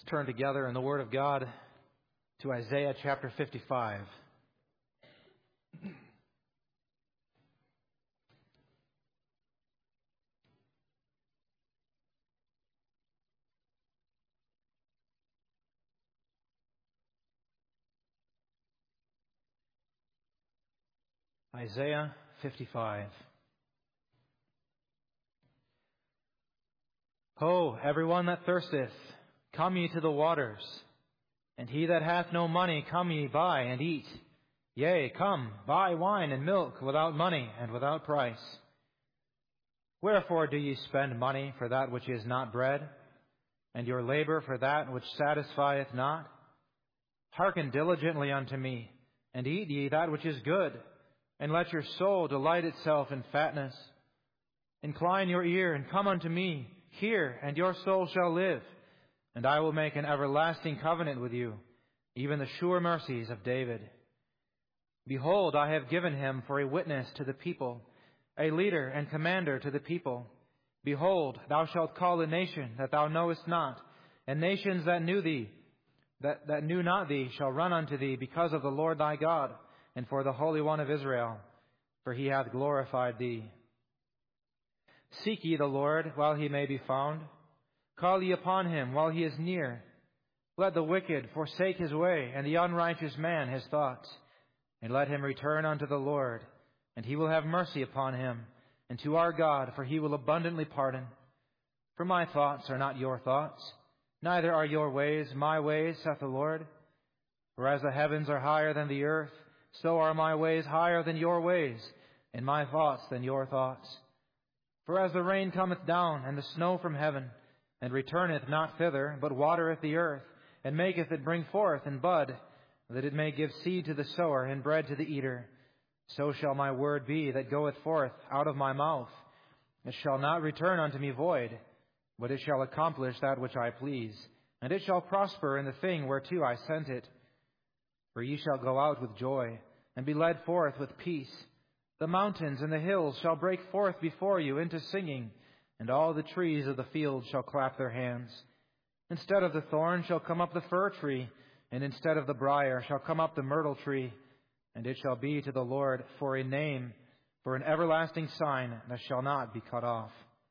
Turn together in the Word of God to Isaiah chapter 55. Isaiah 55. Ho, everyone that thirsteth, come ye to the waters, and he that hath no money, come ye, buy and eat. Yea, come, buy wine and milk without money and without price. Wherefore do ye spend money for that which is not bread, and your labor for that which satisfieth not? Hearken diligently unto me, and eat ye that which is good, and let your soul delight itself in fatness. Incline your ear, and come unto me. Hear, and your soul shall live. And I will make an everlasting covenant with you, even the sure mercies of David. Behold, I have given him for a witness to the people, a leader and commander to the people. Behold, thou shalt call a nation that thou knowest not, and nations that knew thee, that knew not thee, shall run unto thee because of the Lord thy God, and for the Holy One of Israel, for he hath glorified thee. Seek ye the Lord while he may be found. Call ye upon him while he is near. Let the wicked forsake his way, and the unrighteous man his thoughts. And let him return unto the Lord, and he will have mercy upon him, and to our God, for he will abundantly pardon. For my thoughts are not your thoughts, neither are your ways my ways, saith the Lord. For as the heavens are higher than the earth, so are my ways higher than your ways, and my thoughts than your thoughts. For as the rain cometh down, and the snow from heaven, and returneth not thither, but watereth the earth, and maketh it bring forth and bud, that it may give seed to the sower and bread to the eater, so shall my word be that goeth forth out of my mouth. It shall not return unto me void, but it shall accomplish that which I please, and it shall prosper in the thing whereto I sent it. For ye shall go out with joy, and be led forth with peace. The mountains and the hills shall break forth before you into singing, and all the trees of the field shall clap their hands. Instead of the thorn shall come up the fir tree, and instead of the brier shall come up the myrtle tree. And it shall be to the Lord for a name, for an everlasting sign that shall not be cut off.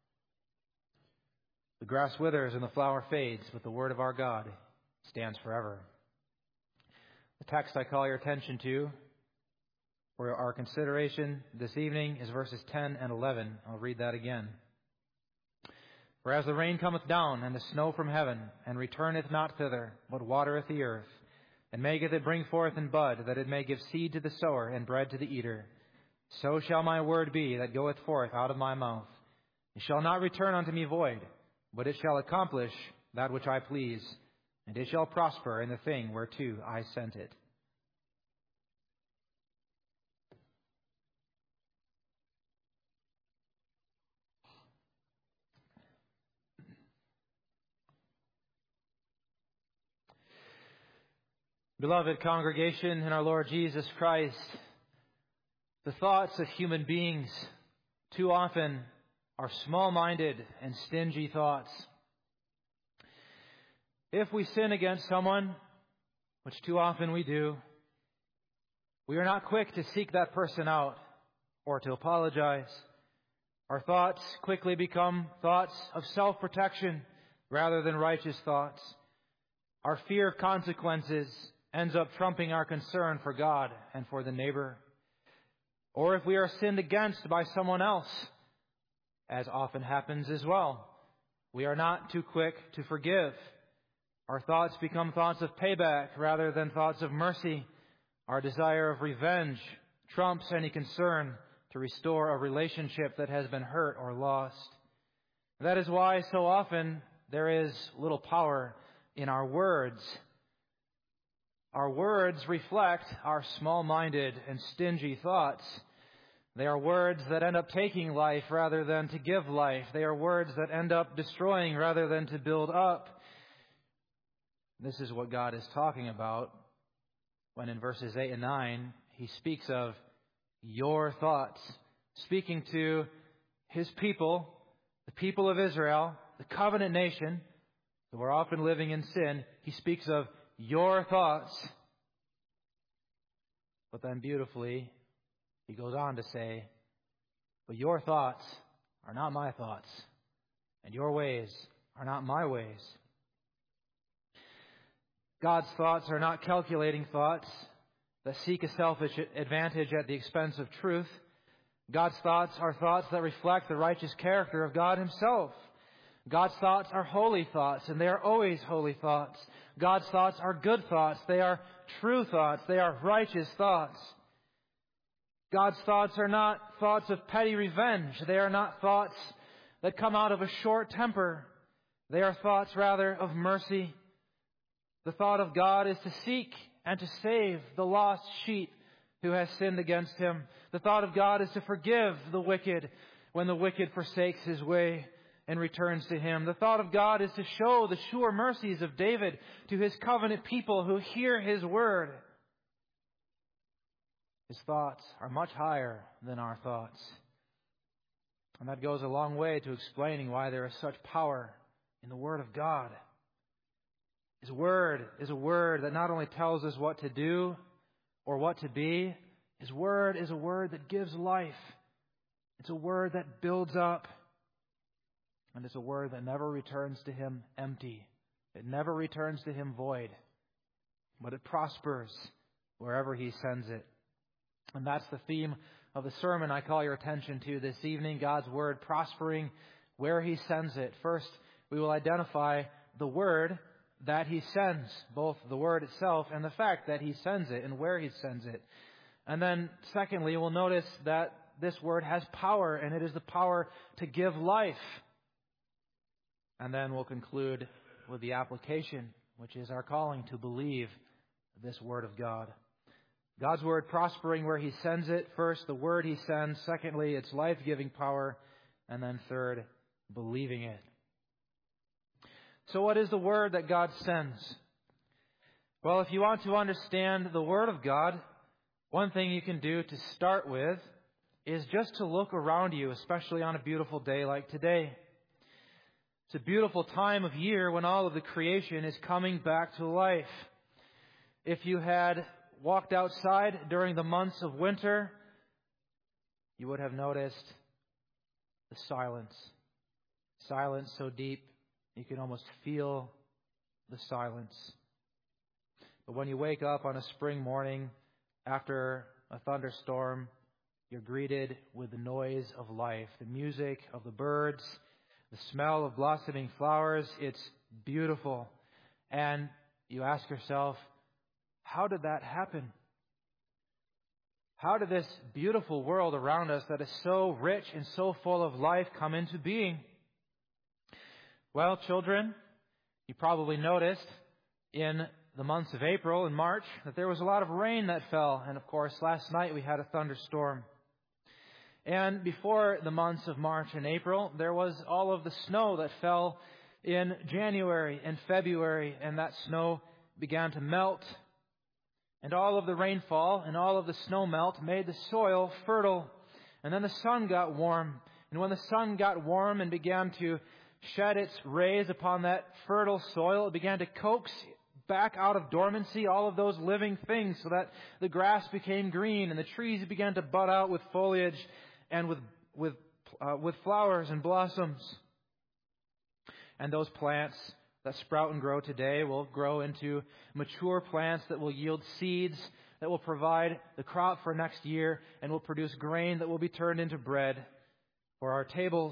The grass withers and the flower fades, but the word of our God stands forever. The text I call your attention to for our consideration this evening is verses 10 and 11. I'll read that again. For as the rain cometh down, and the snow from heaven, and returneth not thither, but watereth the earth, and maketh it bring forth and bud, that it may give seed to the sower and bread to the eater, so shall my word be that goeth forth out of my mouth. It shall not return unto me void, but it shall accomplish that which I please, and it shall prosper in the thing whereto I sent it. Beloved congregation in our Lord Jesus Christ, the thoughts of human beings too often are small-minded and stingy thoughts. If we sin against someone, which too often we do, we are not quick to seek that person out or to apologize. Our thoughts quickly become thoughts of self-protection rather than righteous thoughts. Our fear of consequences ends up trumping our concern for God and for the neighbor. Or if we are sinned against by someone else, as often happens as well, we are not too quick to forgive. Our thoughts become thoughts of payback rather than thoughts of mercy. Our desire of revenge trumps any concern to restore a relationship that has been hurt or lost. That is why so often there is little power in our words. Our words reflect our small-minded and stingy thoughts. They are words that end up taking life rather than to give life. They are words that end up destroying rather than to build up. This is what God is talking about when in verses 8 and 9 he speaks of your thoughts, speaking to his people, the people of Israel, the covenant nation, So we're often living in sin. He speaks of your thoughts. But then beautifully, he goes on to say, but your thoughts are not my thoughts, and your ways are not my ways. God's thoughts are not calculating thoughts that seek a selfish advantage at the expense of truth. God's thoughts are thoughts that reflect the righteous character of God Himself. God's thoughts are holy thoughts, and they are always holy thoughts. God's thoughts are good thoughts. They are true thoughts. They are righteous thoughts. God's thoughts are not thoughts of petty revenge. They are not thoughts that come out of a short temper. They are thoughts, rather, of mercy. The thought of God is to seek and to save the lost sheep who has sinned against Him. The thought of God is to forgive the wicked when the wicked forsakes his way and returns to Him. The thought of God is to show the sure mercies of David to His covenant people who hear His word. His thoughts are much higher than our thoughts. And that goes a long way to explaining why there is such power in the Word of God. His Word is a Word that not only tells us what to do or what to be. His Word is a Word that gives life. It's a Word that builds up. And it's a Word that never returns to Him empty. It never returns to Him void. But it prospers wherever He sends it. And that's the theme of the sermon I call your attention to this evening. God's Word prospering where He sends it. First, we will identify the Word that He sends, both the Word itself and the fact that He sends it and where He sends it. And then, secondly, we'll notice that this Word has power, and it is the power to give life. And then we'll conclude with the application, which is our calling to believe this Word of God. God's Word prospering where He sends it. First, the Word He sends. Secondly, its life-giving power. And then third, believing it. So what is the Word that God sends? Well, if you want to understand the Word of God, one thing you can do to start with is just to look around you, especially on a beautiful day like today. It's a beautiful time of year when all of the creation is coming back to life. If you had walked outside during the months of winter, you would have noticed the silence. Silence so deep you can almost feel the silence. But when you wake up on a spring morning after a thunderstorm, you're greeted with the noise of life, the music of the birds, the smell of blossoming flowers. It's beautiful. And you ask yourself, how did that happen? How did this beautiful world around us that is so rich and so full of life come into being? Well, children, you probably noticed in the months of April and March that there was a lot of rain that fell. And of course, last night we had a thunderstorm. And before the months of March and April, there was all of the snow that fell in January and February. And that snow began to melt. And all of the rainfall and all of the snow melt made the soil fertile. And then the sun got warm. And when the sun got warm and began to shed its rays upon that fertile soil, it began to coax back out of dormancy all of those living things so that the grass became green and the trees began to bud out with foliage and with flowers and blossoms. And those plants that sprout and grow today will grow into mature plants that will yield seeds that will provide the crop for next year and will produce grain that will be turned into bread for our tables.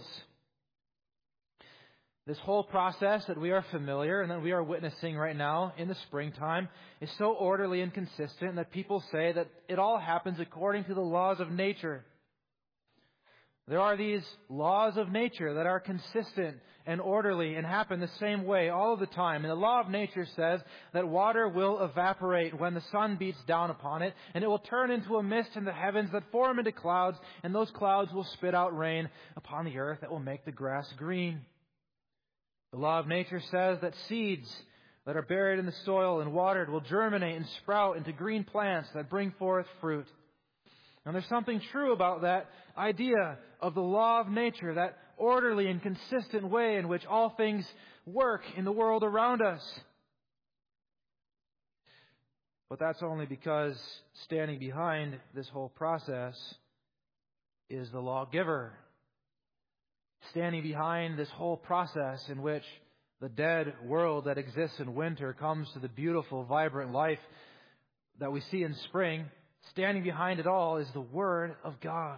This whole process that we are familiar and that we are witnessing right now in the springtime is so orderly and consistent that people say that it all happens according to the laws of nature. There are these laws of nature that are consistent and orderly and happen the same way all of the time. And the law of nature says that water will evaporate when the sun beats down upon it, and it will turn into a mist in the heavens that form into clouds, and those clouds will spit out rain upon the earth that will make the grass green. The law of nature says that seeds that are buried in the soil and watered will germinate and sprout into green plants that bring forth fruit. And there's something true about that idea of the law of nature, that orderly and consistent way in which all things work in the world around us. But that's only because standing behind this whole process is the lawgiver. Standing behind this whole process in which the dead world that exists in winter comes to the beautiful, vibrant life that we see in spring, standing behind it all is the Word of God.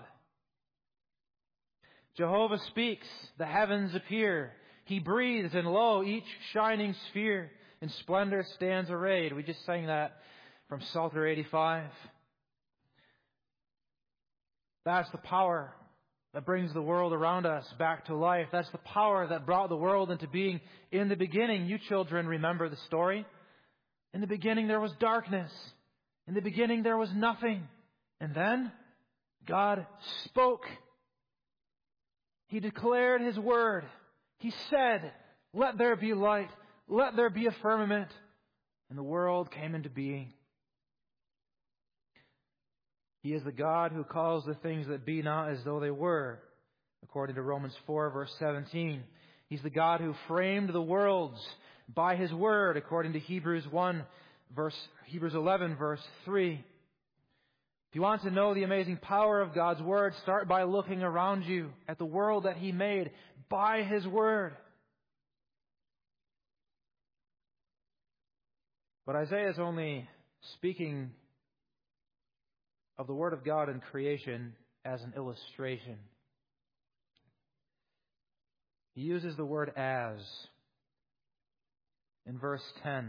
Jehovah speaks, the heavens appear. He breathes, and lo, each shining sphere in splendor stands arrayed. We just sang that from Psalter 85. That's the power that brings the world around us back to life. That's the power that brought the world into being in the beginning. You children remember the story. In the beginning there was darkness. In the beginning there was nothing. And then God spoke. He declared His word. He said, "Let there be light. Let there be a firmament." And the world came into being. He is the God who calls the things that be not as though they were, according to Romans 4, verse 17. He's the God who framed the worlds by His word, according to Hebrews 11, verse 3. If you want to know the amazing power of God's word, start by looking around you at the world that He made by His word. But Isaiah is only speaking of the Word of God in creation as an illustration. He uses the word "as" in verse 10.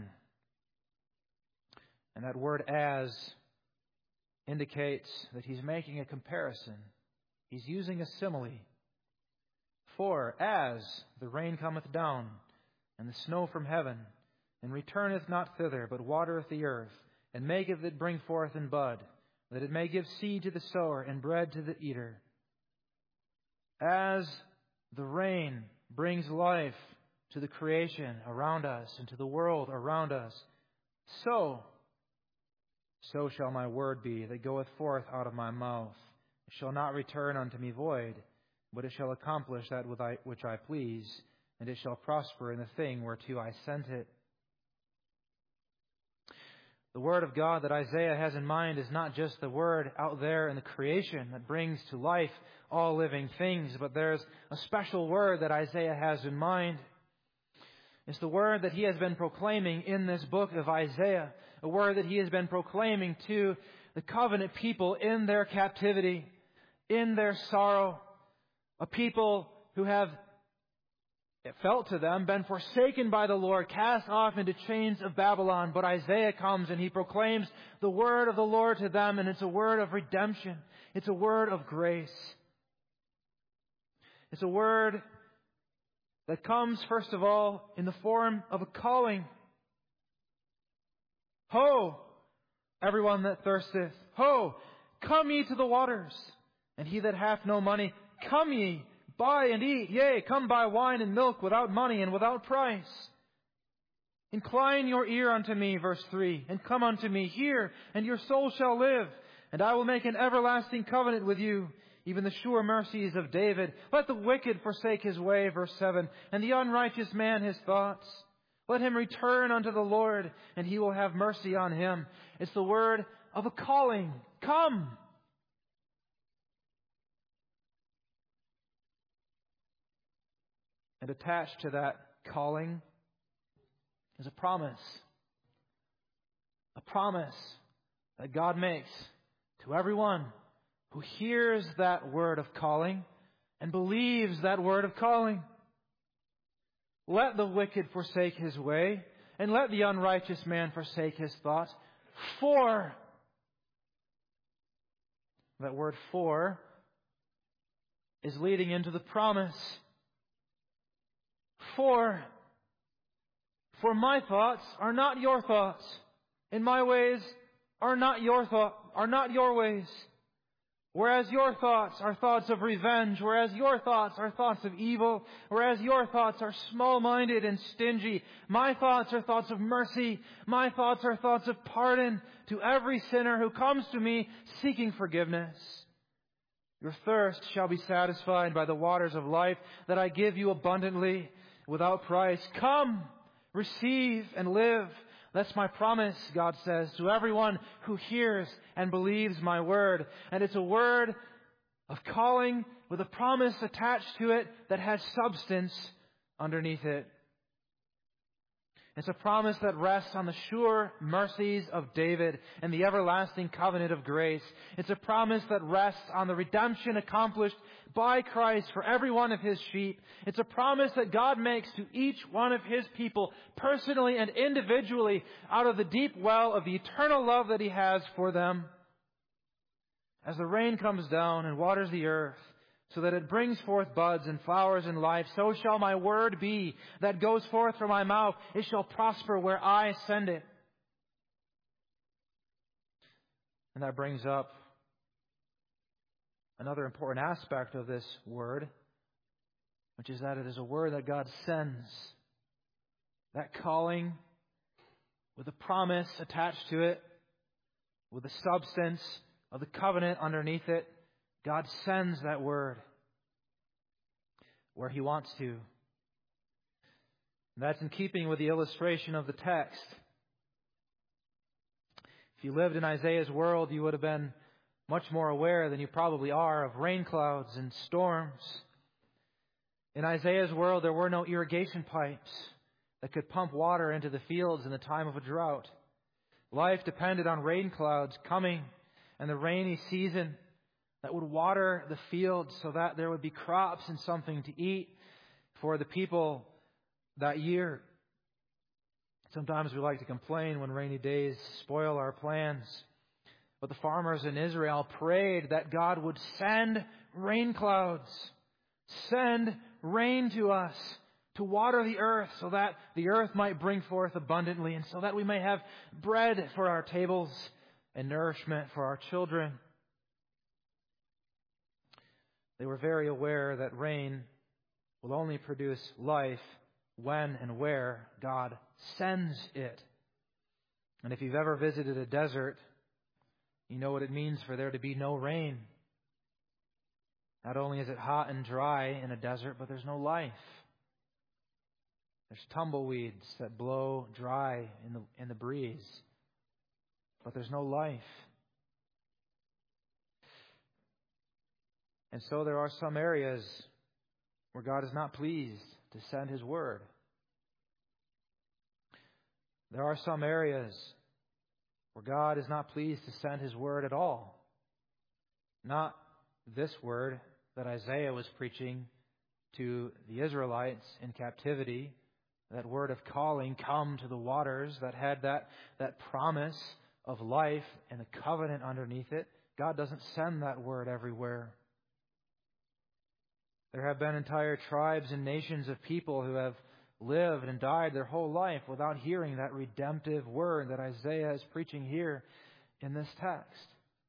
And that word "as" indicates that he's making a comparison. He's using a simile. For as the rain cometh down, and the snow from heaven, and returneth not thither, but watereth the earth, and maketh it bring forth in bud, that it may give seed to the sower and bread to the eater. As the rain brings life to the creation around us and to the world around us, so shall my word be that goeth forth out of my mouth. It shall not return unto me void, but it shall accomplish that which I please, and it shall prosper in the thing whereto I sent it. The Word of God that Isaiah has in mind is not just the Word out there in the creation that brings to life all living things, but there's a special Word that Isaiah has in mind. It's the Word that he has been proclaiming in this book of Isaiah, a Word that he has been proclaiming to the covenant people in their captivity, in their sorrow, a people who have, it felt to them, been forsaken by the Lord, cast off into chains of Babylon. But Isaiah comes and he proclaims the word of the Lord to them, and it's a word of redemption. It's a word of grace. It's a word that comes, first of all, in the form of a calling. Ho, everyone that thirsteth, ho, come ye to the waters. And he that hath no money, come ye, buy and eat. Yea, come buy wine and milk without money and without price. Incline your ear unto me, verse 3, and come unto me, hear, and your soul shall live. And I will make an everlasting covenant with you, even the sure mercies of David. Let the wicked forsake his way, verse 7, and the unrighteous man his thoughts. Let him return unto the Lord, and He will have mercy on him. It's the word of a calling. Come! And attached to that calling is a promise. A promise that God makes to everyone who hears that word of calling and believes that word of calling. Let the wicked forsake his way, and let the unrighteous man forsake his thoughts. For, that word "for" is leading into the promise. For my thoughts are not your thoughts, and my ways are not your ways. Whereas your thoughts are thoughts of revenge, whereas your thoughts are thoughts of evil, whereas your thoughts are small-minded and stingy, my thoughts are thoughts of mercy, my thoughts are thoughts of pardon to every sinner who comes to me seeking forgiveness. Your thirst shall be satisfied by the waters of life that I give you abundantly without price. Come, receive and live. That's my promise, God says, to everyone who hears and believes my word. And it's a word of calling with a promise attached to it that has substance underneath it. It's a promise that rests on the sure mercies of David and the everlasting covenant of grace. It's a promise that rests on the redemption accomplished by Christ for every one of His sheep. It's a promise that God makes to each one of His people personally and individually out of the deep well of the eternal love that He has for them. As the rain comes down and waters the earth, so that it brings forth buds and flowers in life, so shall my word be that goes forth from my mouth. It shall prosper where I send it. And that brings up another important aspect of this word, which is that it is a word that God sends. That calling with a promise attached to it, with the substance of the covenant underneath it, God sends that word where He wants to. And that's in keeping with the illustration of the text. If you lived in Isaiah's world, you would have been much more aware than you probably are of rain clouds and storms. In Isaiah's world, there were no irrigation pipes that could pump water into the fields in the time of a drought. Life depended on rain clouds coming and the rainy season that would water the fields so that there would be crops and something to eat for the people that year. Sometimes we like to complain when rainy days spoil our plans. But the farmers in Israel prayed that God would send rain clouds, send rain to us to water the earth so that the earth might bring forth abundantly and so that we may have bread for our tables and nourishment for our children. They were very aware that rain will only produce life when and where God sends it. And if you've ever visited a desert, you know what it means for there to be no rain. Not only is it hot and dry in a desert, but there's no life. There's tumbleweeds that blow dry in the breeze, but there's no life. And so there are some areas where God is not pleased to send His word. There are some areas where God is not pleased to send His word at all. Not this word that Isaiah was preaching to the Israelites in captivity, that word of calling, come to the waters, that had that promise of life and the covenant underneath it. God doesn't send that word everywhere. There have been entire tribes and nations of people who have lived and died their whole life without hearing that redemptive word that Isaiah is preaching here in this text.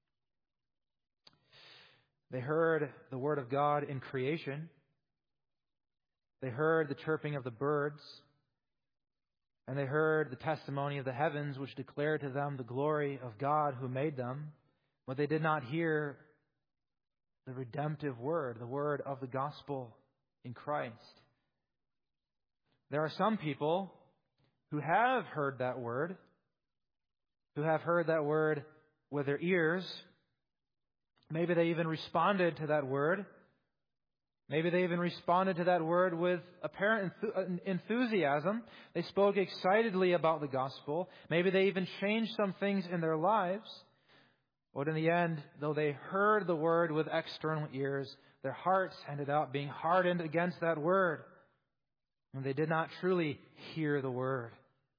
They heard the word of God in creation. They heard the chirping of the birds. And they heard the testimony of the heavens, which declared to them the glory of God who made them. But they did not hear the redemptive word, the word of the gospel in Christ. There are some people who have heard that word, who have heard that word with their ears. Maybe they even responded to that word. Maybe they even responded to that word with apparent enthusiasm. They spoke excitedly about the gospel. Maybe they even changed some things in their lives. But in the end, though they heard the word with external ears, their hearts ended up being hardened against that word. And they did not truly hear the word.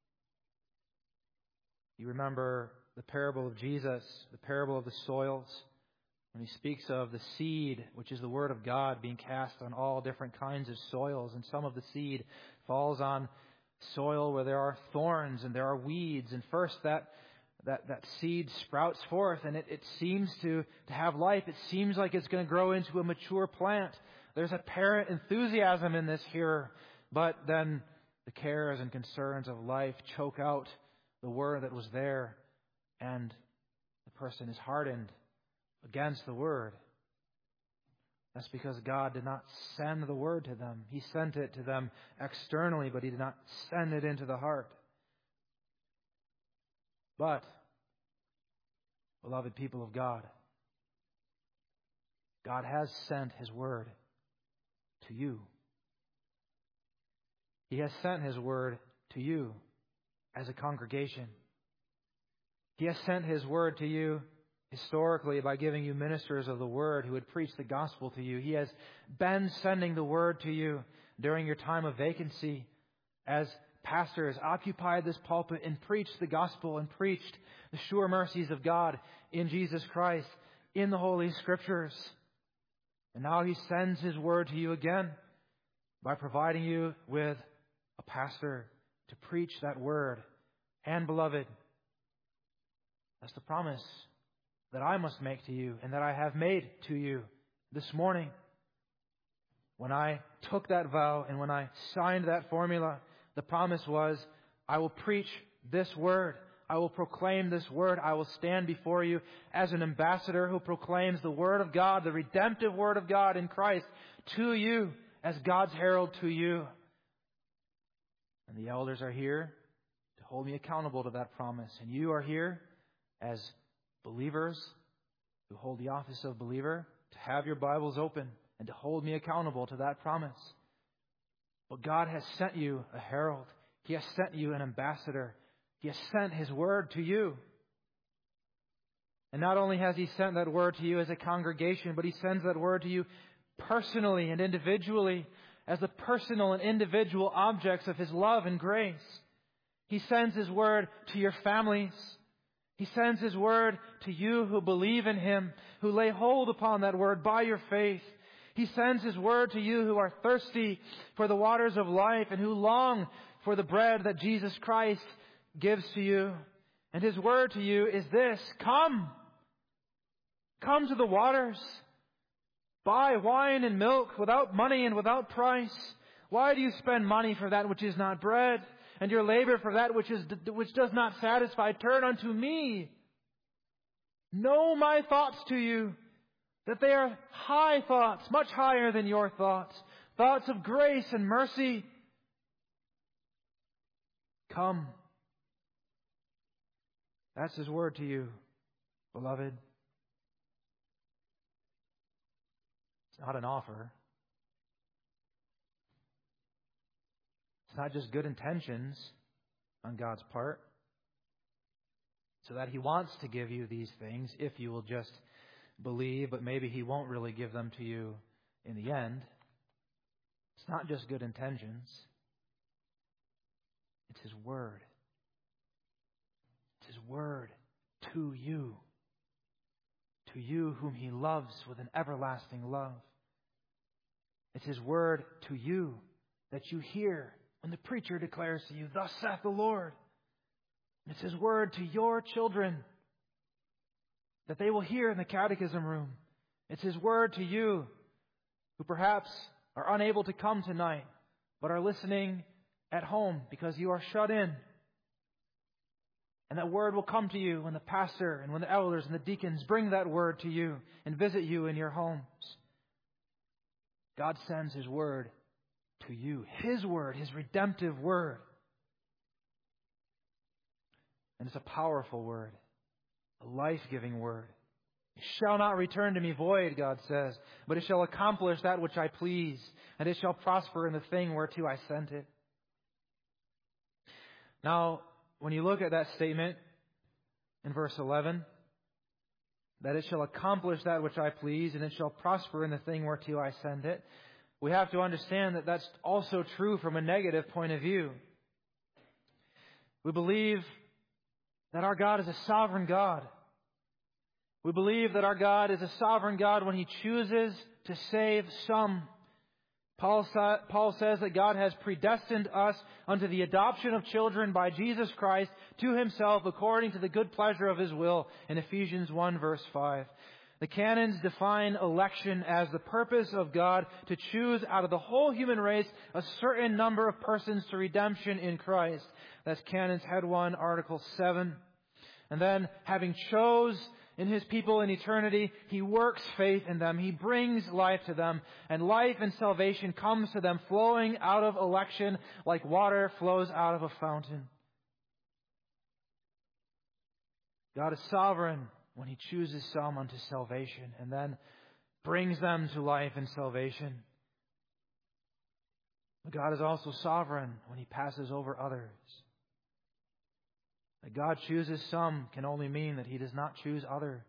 You remember the parable of Jesus, the parable of the soils, when He speaks of the seed, which is the word of God, being cast on all different kinds of soils. And some of the seed falls on soil where there are thorns and there are weeds. And first that that seed sprouts forth, and it seems to have life. It seems like it's going to grow into a mature plant. There's apparent enthusiasm in this hearer, but then the cares and concerns of life choke out the word that was there, and the person is hardened against the word. That's because God did not send the word to them. He sent it to them externally, but He did not send it into the heart. But, beloved people of God, God has sent His word to you. He has sent His word to you as a congregation. He has sent His word to you historically by giving you ministers of the word who would preach the gospel to you. He has been sending the word to you during your time of vacancy as pastors occupied this pulpit and preached the gospel and preached the sure mercies of God in Jesus Christ in the Holy Scriptures. And now He sends His word to you again by providing you with a pastor to preach that word. And beloved, that's the promise that I must make to you and that I have made to you this morning. When I took that vow and when I signed that formula, the promise was, I will preach this word. I will proclaim this word. I will stand before you as an ambassador who proclaims the word of God, the redemptive word of God in Christ to you as God's herald to you. And the elders are here to hold me accountable to that promise. And you are here as believers who hold the office of believer to have your Bibles open and to hold me accountable to that promise. But God has sent you a herald. He has sent you an ambassador. He has sent His word to you. And not only has He sent that word to you as a congregation, but He sends that word to you personally and individually as the personal and individual objects of His love and grace. He sends His word to your families. He sends His word to you who believe in Him, who lay hold upon that word by your faith. He sends His word to you who are thirsty for the waters of life and who long for the bread that Jesus Christ gives to you. And His word to you is this: come. Come to the waters. Buy wine and milk without money and without price. Why do you spend money for that which is not bread, and your labor for that which does not satisfy? Turn unto me. Know my thoughts to you, that they are high thoughts, much higher than your thoughts. Thoughts of grace and mercy. Come. That's His word to you, beloved. It's not an offer. It's not just good intentions on God's part, so that He wants to give you these things if you will just believe, but maybe He won't really give them to you in the end. It's not just good intentions. It's His word. It's His word to you. To you whom He loves with an everlasting love. It's His word to you that you hear when the preacher declares to you, thus saith the Lord. It's His word to your children that they will hear in the catechism room. It's His word to you who perhaps are unable to come tonight, but are listening at home because you are shut in. And that word will come to you when the pastor and when the elders and the deacons bring that word to you and visit you in your homes. God sends His word to you. His word, His redemptive word. And it's a powerful word. A life-giving word. It shall not return to me void, God says, but it shall accomplish that which I please, and it shall prosper in the thing whereto I sent it. Now, when you look at that statement in verse 11, that it shall accomplish that which I please, and it shall prosper in the thing whereto I send it, we have to understand that that's also true from a negative point of view. We believe that our God is a sovereign God. We believe that our God is a sovereign God when He chooses to save some Paul says that God has predestined us unto the adoption of children by Jesus Christ to Himself according to the good pleasure of His will in Ephesians 1 verse 5. The canons define election as the purpose of God to choose out of the whole human race a certain number of persons to redemption in Christ. That's Canons Head 1, Article 7. And then, having chose in His people in eternity, He works faith in them. He brings life to them. And life and salvation comes to them flowing out of election like water flows out of a fountain. God is sovereign when He chooses some unto salvation and then brings them to life and salvation. But God is also sovereign when He passes over others. That God chooses some can only mean that He does not choose others.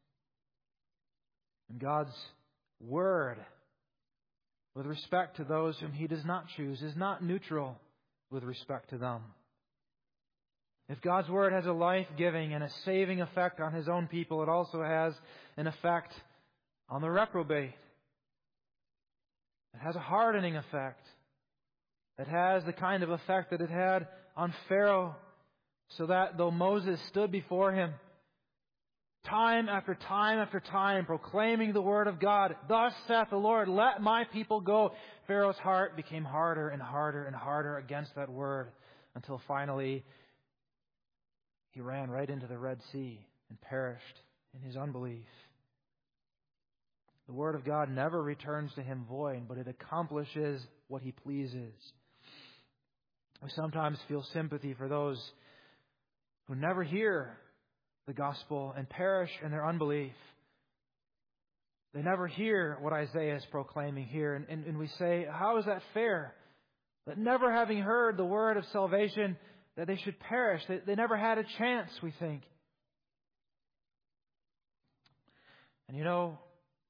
And God's Word, with respect to those whom He does not choose, is not neutral with respect to them. If God's Word has a life-giving and a saving effect on His own people, it also has an effect on the reprobate. It has a hardening effect. It has the kind of effect that it had on Pharaoh, so that though Moses stood before him, time after time after time, proclaiming the Word of God, "Thus saith the Lord, let my people go," Pharaoh's heart became harder and harder and harder against that Word, until finally he ran right into the Red Sea and perished in his unbelief. The Word of God never returns to Him void, but it accomplishes what He pleases. We sometimes feel sympathy for those who never hear the gospel and perish in their unbelief. They never hear what Isaiah is proclaiming here. And we say, how is that fair? That never having heard the word of salvation, that they should perish. They never had a chance, we think. And you know,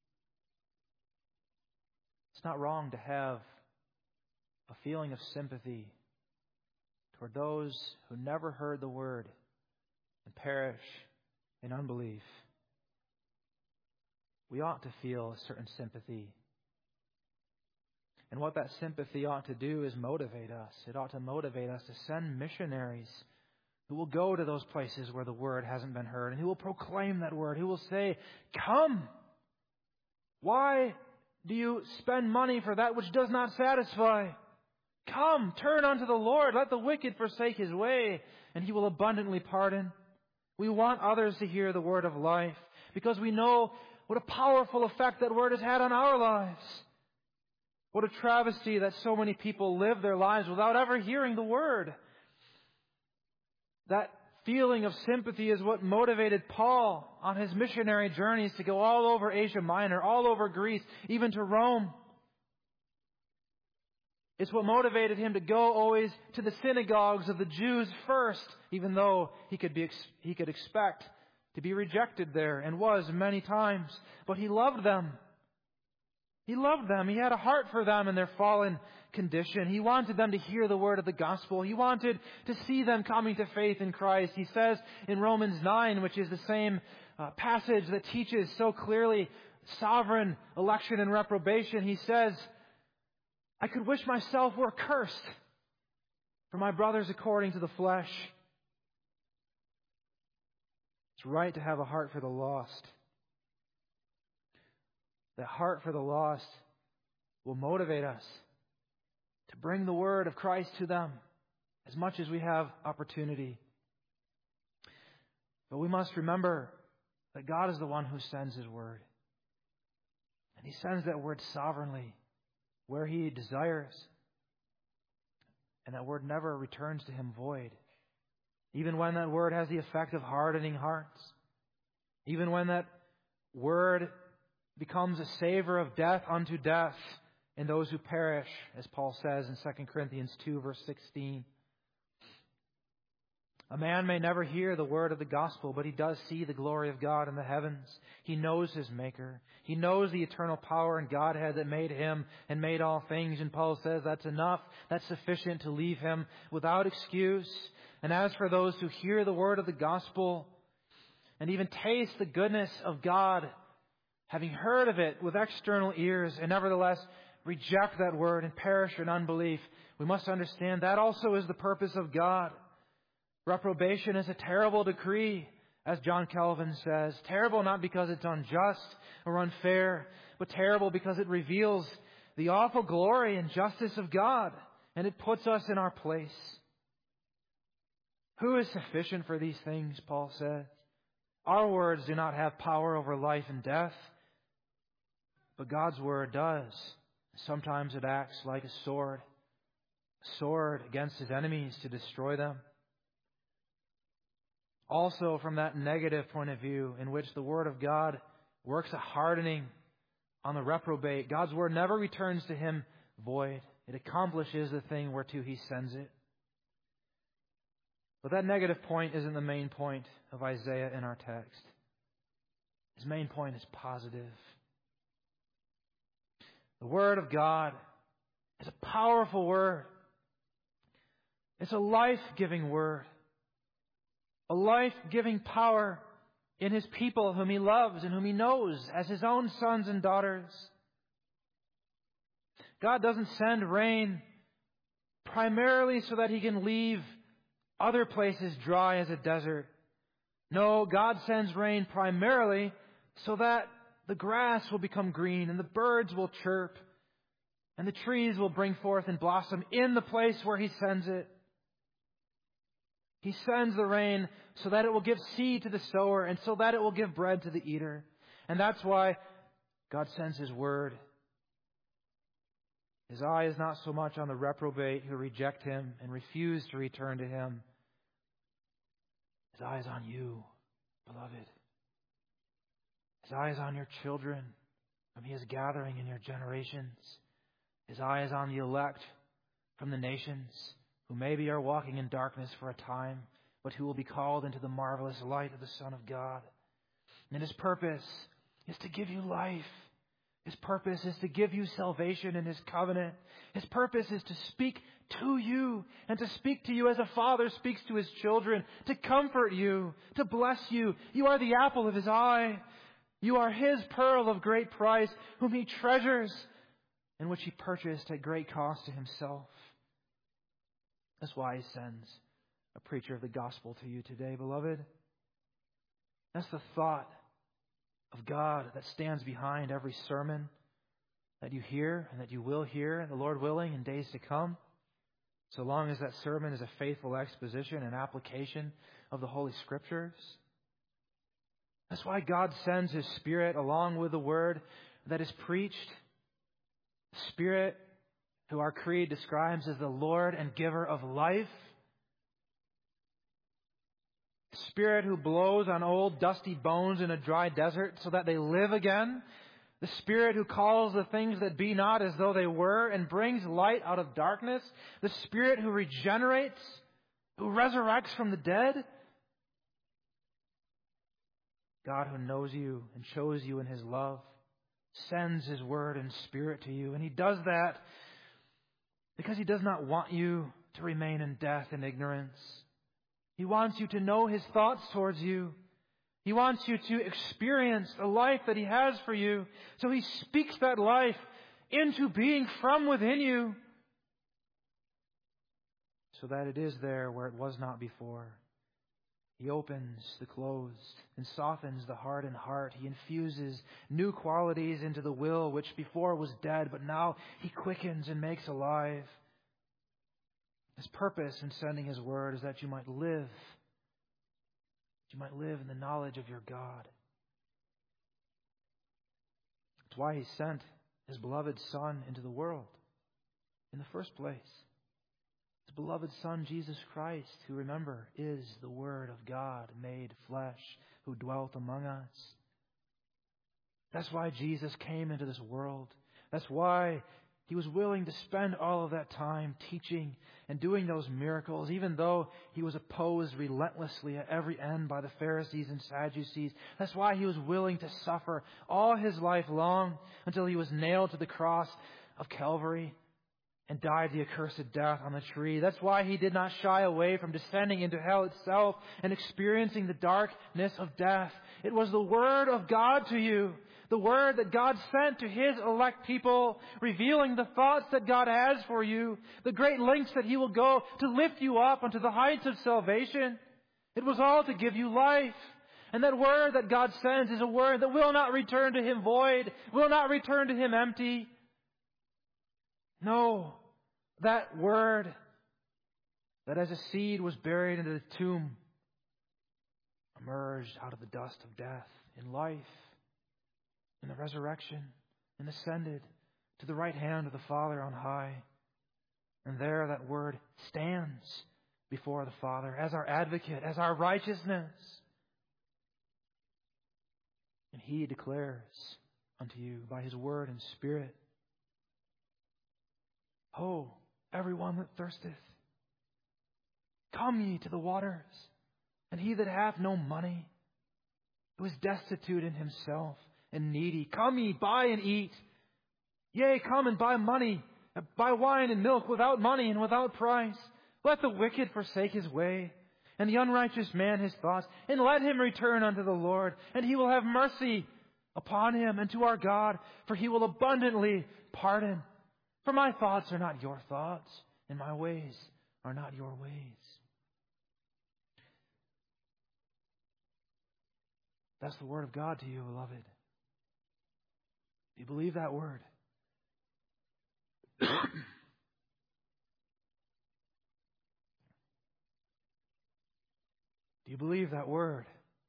it's not wrong to have a feeling of sympathy toward those who never heard the word and perish in unbelief. We ought to feel a certain sympathy. And what that sympathy ought to do is motivate us. It ought to motivate us to send missionaries who will go to those places where the word hasn't been heard and who will proclaim that word, who will say, "Come! Why do you spend money for that which does not satisfy? Come, turn unto the Lord. Let the wicked forsake his way, and He will abundantly pardon." We want others to hear the word of life because we know what a powerful effect that word has had on our lives. What a travesty that so many people live their lives without ever hearing the word. That feeling of sympathy is what motivated Paul on his missionary journeys to go all over Asia Minor, all over Greece, even to Rome. It's what motivated him to go always to the synagogues of the Jews first, even though he could expect to be rejected there, and was many times. But he loved them. He loved them. He had a heart for them in their fallen condition. He wanted them to hear the word of the gospel. He wanted to see them coming to faith in Christ. He says in Romans 9, which is the same passage that teaches so clearly sovereign election and reprobation, he says, "I could wish myself were cursed for my brothers according to the flesh." It's right to have a heart for the lost. That heart for the lost will motivate us to bring the word of Christ to them as much as we have opportunity. But we must remember that God is the one who sends His word. And He sends that word sovereignly, where He desires. And that word never returns to Him void. Even when that word has the effect of hardening hearts. Even when that word becomes a savor of death unto death in those who perish, as Paul says in 2 Corinthians 2 verse 16. A man may never hear the word of the gospel, but he does see the glory of God in the heavens. He knows his Maker. He knows the eternal power and Godhead that made him and made all things. And Paul says that's enough. That's sufficient to leave him without excuse. And as for those who hear the word of the gospel and even taste the goodness of God, having heard of it with external ears and nevertheless reject that word and perish in unbelief, we must understand that also is the purpose of God. Reprobation is a terrible decree, as John Calvin says. Terrible not because it's unjust or unfair, but terrible because it reveals the awful glory and justice of God, and it puts us in our place. Who is sufficient for these things, Paul says? Our words do not have power over life and death, but God's word does. Sometimes it acts like a sword against his enemies to destroy them. Also, from that negative point of view, in which the word of God works a hardening on the reprobate, God's word never returns to him void. It accomplishes the thing whereto he sends it. But that negative point isn't the main point of Isaiah in our text. His main point is positive. The Word of God is a powerful Word. It's a life-giving Word. A life-giving power in His people whom He loves and whom He knows as His own sons and daughters. God doesn't send rain primarily so that He can leave other places dry as a desert. No, God sends rain primarily so that the grass will become green and the birds will chirp and the trees will bring forth and blossom in the place where He sends it. He sends the rain so that it will give seed to the sower and so that it will give bread to the eater. And that's why God sends His Word. His eye is not so much on the reprobate who reject Him and refuse to return to Him. His eye is on you, beloved. His eye is on your children, whom He is gathering in your generations. His eye is on the elect from the nations, who maybe are walking in darkness for a time, but who will be called into the marvelous light of the Son of God. And His purpose is to give you life. His purpose is to give you salvation in His covenant. His purpose is to speak to you and to speak to you as a father speaks to his children, to comfort you, to bless you. You are the apple of His eye. You are His pearl of great price, whom He treasures and which He purchased at great cost to Himself. That's why He sends a preacher of the gospel to you today, beloved. That's the thought of God that stands behind every sermon that you hear and that you will hear, the Lord willing, in days to come. So long as that sermon is a faithful exposition and application of the Holy Scriptures. That's why God sends His Spirit along with the Word that is preached. Spirit, who our creed describes as the Lord and giver of life. Spirit who blows on old dusty bones in a dry desert so that they live again. The Spirit who calls the things that be not as though they were and brings light out of darkness. The Spirit who regenerates, who resurrects from the dead. God who knows you and shows you in His love sends His Word and Spirit to you. And He does that because He does not want you to remain in death and ignorance. He wants you to know His thoughts towards you. He wants you to experience the life that He has for you. So He speaks that life into being from within you so that it is there where it was not before. He opens the closed and softens the hardened heart. He infuses new qualities into the will which before was dead, but now He quickens and makes alive. His purpose in sending His Word is that you might live. You might live in the knowledge of your God. That's why He sent His beloved Son into the world in the first place. His beloved Son, Jesus Christ, who, remember, is the Word of God made flesh, who dwelt among us. That's why Jesus came into this world. That's why He was willing to spend all of that time teaching and doing those miracles, even though He was opposed relentlessly at every end by the Pharisees and Sadducees. That's why He was willing to suffer all His life long until He was nailed to the cross of Calvary and died the accursed death on the tree. That's why He did not shy away from descending into hell itself and experiencing the darkness of death. It was the Word of God to you, the Word that God sent to His elect people, revealing the thoughts that God has for you, the great lengths that He will go to lift you up onto the heights of salvation. It was all to give you life. And that Word that God sends is a Word that will not return to Him void, will not return to Him empty. No, that Word that as a seed was buried into the tomb, emerged out of the dust of death in life, in the resurrection, and ascended to the right hand of the Father on high. And there that Word stands before the Father as our advocate, as our righteousness. And He declares unto you by His Word and Spirit, "Ho, everyone that thirsteth, come ye to the waters. And he that hath no money, who is destitute in himself and needy, come ye, buy and eat. Yea, come and buy money, buy wine and milk without money and without price. Let the wicked forsake his way, and the unrighteous man his thoughts, and let him return unto the Lord, and He will have mercy upon him and to our God, for He will abundantly pardon. For my thoughts are not your thoughts, and my ways are not your ways." That's the Word of God to you, beloved. Do you believe that Word? Do you believe that Word?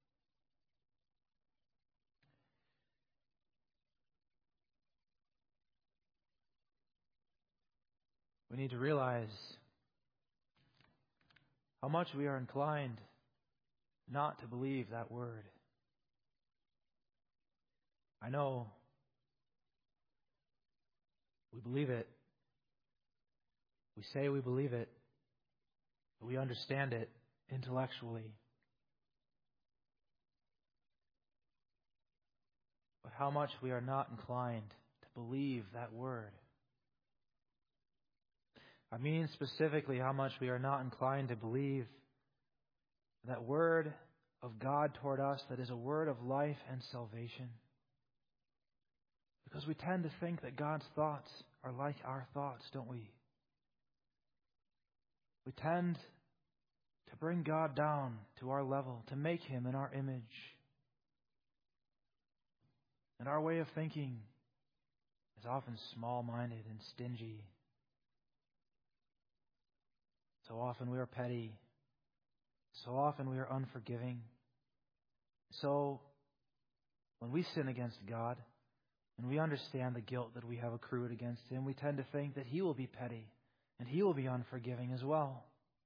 We need to realize how much we are inclined not to believe that Word. I know we believe it. We say we believe it. We understand it intellectually. But how much we are not inclined to believe that Word. I mean specifically how much we are not inclined to believe that Word of God toward us that is a word of life and salvation. Because we tend to think that God's thoughts are like our thoughts, don't we? We tend to bring God down to our level, to make Him in our image. And our way of thinking is often small-minded and stingy. So often we are petty. So often we are unforgiving. So when we sin against God, and we understand the guilt that we have accrued against Him, we tend to think that He will be petty and He will be unforgiving as well.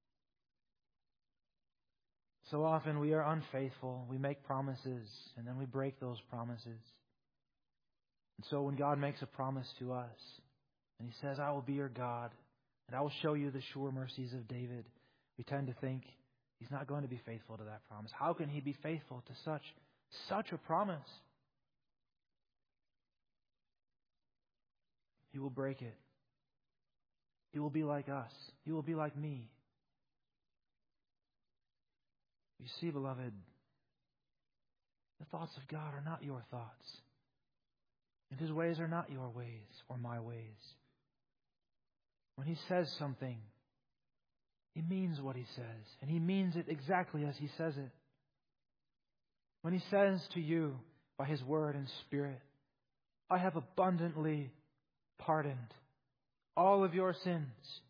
So often we are unfaithful. We make promises and then we break those promises. And so when God makes a promise to us and He says, "I will be your God and I will show you the sure mercies of David," we tend to think He's not going to be faithful to that promise. How can He be faithful to such a promise? He will break it. He will be like us. He will be like me. You see, beloved, the thoughts of God are not your thoughts. And His ways are not your ways or my ways. When He says something, He means what He says. And He means it exactly as He says it. When He says to you by His Word and Spirit, "I have abundantly pardoned all of your sins,"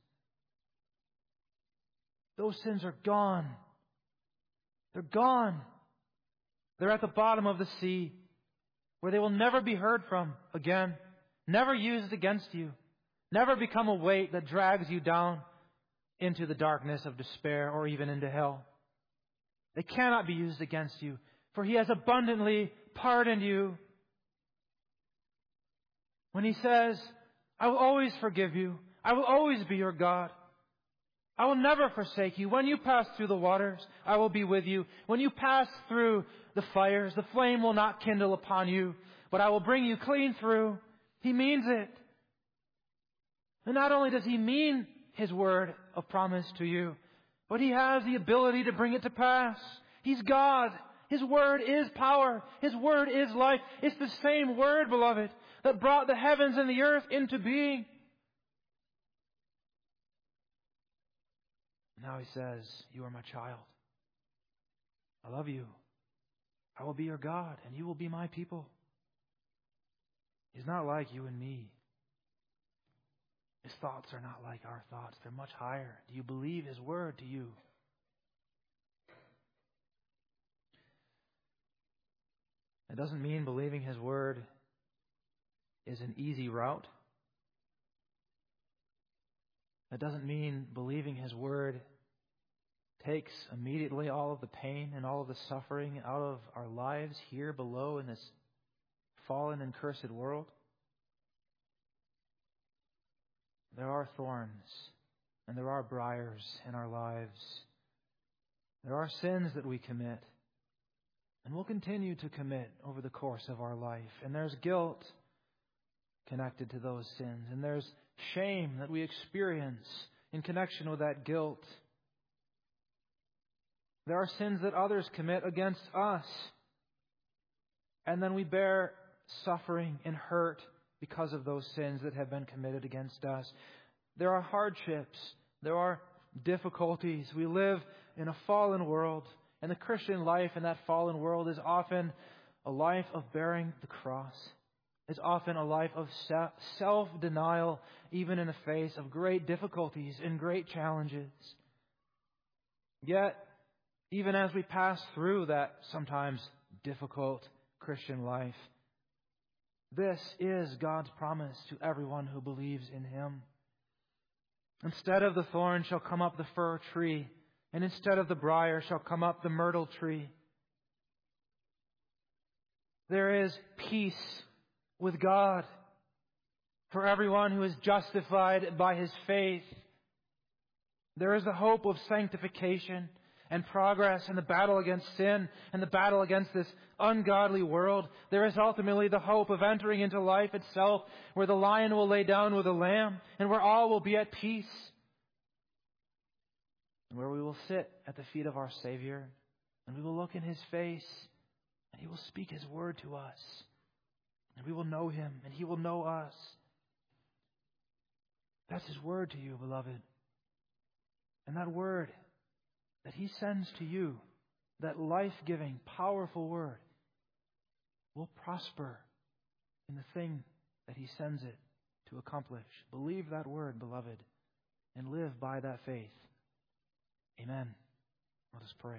those sins are gone. They're gone. They're at the bottom of the sea, where they will never be heard from again, never used against you, never become a weight that drags you down into the darkness of despair or even into hell. They cannot be used against you, for He has abundantly pardoned you. When He says, "I will always forgive you. I will always be your God. I will never forsake you. When you pass through the waters, I will be with you. When you pass through the fires, the flame will not kindle upon you, but I will bring you clean through." He means it. And not only does He mean His word of promise to you, but He has the ability to bring it to pass. He's God. His word is power. His word is life. It's the same word, beloved, that brought the heavens and the earth into being. Now He says, you are my child. I love you. I will be your God, and you will be my people. He's not like you and me. His thoughts are not like our thoughts. They're much higher. Do you believe His word to you? It doesn't mean believing His word is an easy route. It doesn't mean believing His word takes immediately all of the pain and all of the suffering out of our lives here below in this fallen and cursed world. There are thorns and there are briars in our lives. There are sins that we commit and will continue to commit over the course of our life. And there's guilt connected to those sins. And there's shame that we experience in connection with that guilt. There are sins that others commit against us. And then we bear suffering and hurt because of those sins that have been committed against us. There are hardships. There are difficulties. We live in a fallen world. And the Christian life in that fallen world is often a life of bearing the cross. It's often a life of self-denial, even in the face of great difficulties and great challenges. Yet, even as we pass through that sometimes difficult Christian life, this is God's promise to everyone who believes in Him. Instead of the thorn shall come up the fir tree, and instead of the briar shall come up the myrtle tree. There is peace with God for everyone who is justified by his faith. There is the hope of sanctification and progress in the battle against sin and the battle against this ungodly world. There is ultimately the hope of entering into life itself, where the lion will lay down with the lamb and where all will be at peace. And where we will sit at the feet of our Savior and we will look in His face and He will speak His word to us. And we will know Him and He will know us. That's His word to you, beloved. And that word that He sends to you, that life-giving, powerful word, will prosper in the thing that He sends it to accomplish. Believe that word, beloved, and live by that faith. Amen. Let us pray.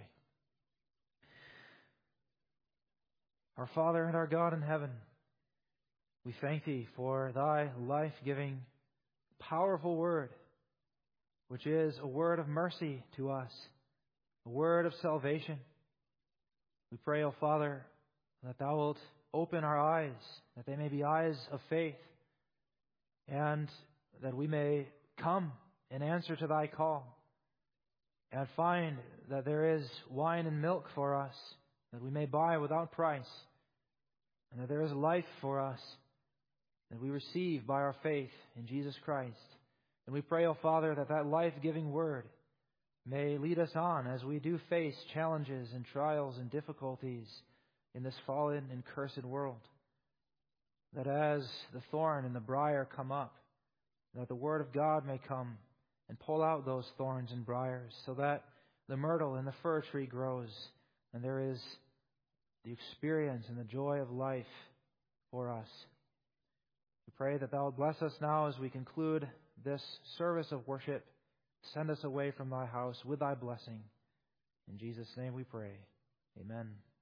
Our Father and our God in heaven, we thank Thee for Thy life-giving, powerful word, which is a word of mercy to us, a word of salvation. We pray, O Father, that Thou wilt open our eyes, that they may be eyes of faith, and that we may come in answer to Thy call, and find that there is wine and milk for us, that we may buy without price, and that there is life for us, that we receive by our faith in Jesus Christ. And we pray, O Father, that that life-giving word may lead us on as we do face challenges and trials and difficulties in this fallen and cursed world. That as the thorn and the briar come up, that the Word of God may come and pull out those thorns and briars, so that the myrtle and the fir tree grows, and there is the experience and the joy of life for us. We pray that Thou wilt bless us now as we conclude this service of worship. Send us away from Thy house with Thy blessing. In Jesus' name we pray. Amen.